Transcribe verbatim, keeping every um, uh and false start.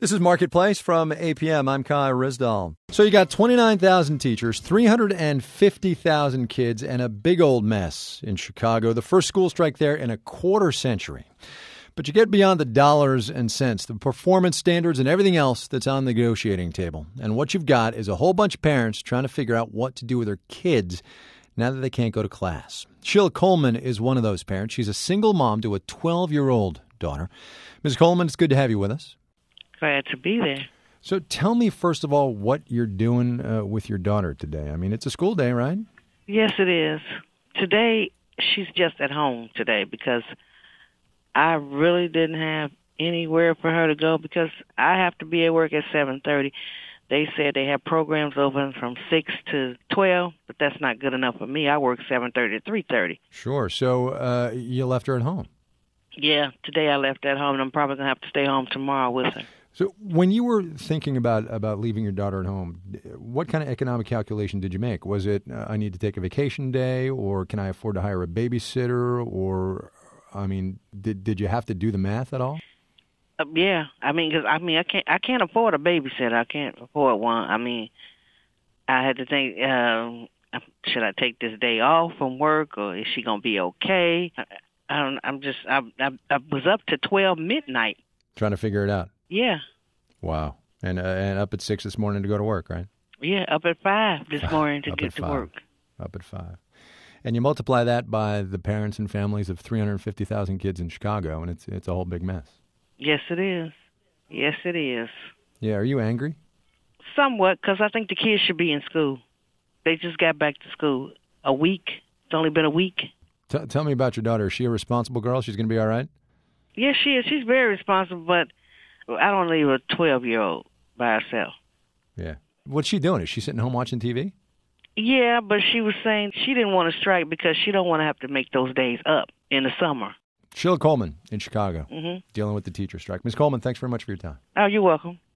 This is Marketplace from A P M. I'm Kai Rizdal. So you got twenty-nine thousand teachers, three hundred fifty thousand kids, and a big old mess in Chicago. The first school strike there in a quarter century. But you get beyond the dollars and cents, the performance standards, and everything else that's on the negotiating table. And what you've got is a whole bunch of parents trying to figure out what to do with their kids now that they can't go to class. Sheila Coleman is one of those parents. She's a single mom to a twelve-year-old daughter. Miz Coleman, it's good to have you with us. Glad to be there. So tell me, first of all, what you're doing uh, with your daughter today. I mean, it's a school day, right? Yes, it is. Today, she's just at home today because I really didn't have anywhere for her to go because I have to be at work at seven thirty. They said they have programs open from six to twelve, but that's not good enough for me. I work seven thirty to three thirty. Sure. So uh, you left her at home? Yeah, today I left at home, and I'm probably going to have to stay home tomorrow with her. So when you were thinking about, about leaving your daughter at home, what kind of economic calculation did you make? Was it, uh, I need to take a vacation day, or can I afford to hire a babysitter, or, I mean, did did you have to do the math at all? Uh, yeah, I mean, cause, I mean, I can't I can't afford a babysitter. I can't afford one. I mean, I had to think, um, should I take this day off from work, or is she gonna be okay? I, I don't. I'm just. I, I I was up to twelve midnight trying to figure it out. Yeah. Wow. And uh, and up at six this morning to go to work, right? Yeah, up at five this morning to up get to five. work. Up at five. And you multiply that by the parents and families of three hundred fifty thousand kids in Chicago, and it's it's a whole big mess. Yes, it is. Yes, it is. Yeah. Are you angry? Somewhat, because I think the kids should be in school. They just got back to school a week. It's only been a week. T- tell me about your daughter. Is she a responsible girl? She's going to be all right? Yes, she is. She's very responsible, but I don't leave a twelve-year-old by herself. Yeah. What's she doing? Is she sitting home watching T V? Yeah, but she was saying she didn't want to strike because she don't want to have to make those days up in the summer. Sheila Coleman in Chicago, mm-hmm. dealing with the teacher strike. Miz Coleman, thanks very much for your time. Oh, you're welcome.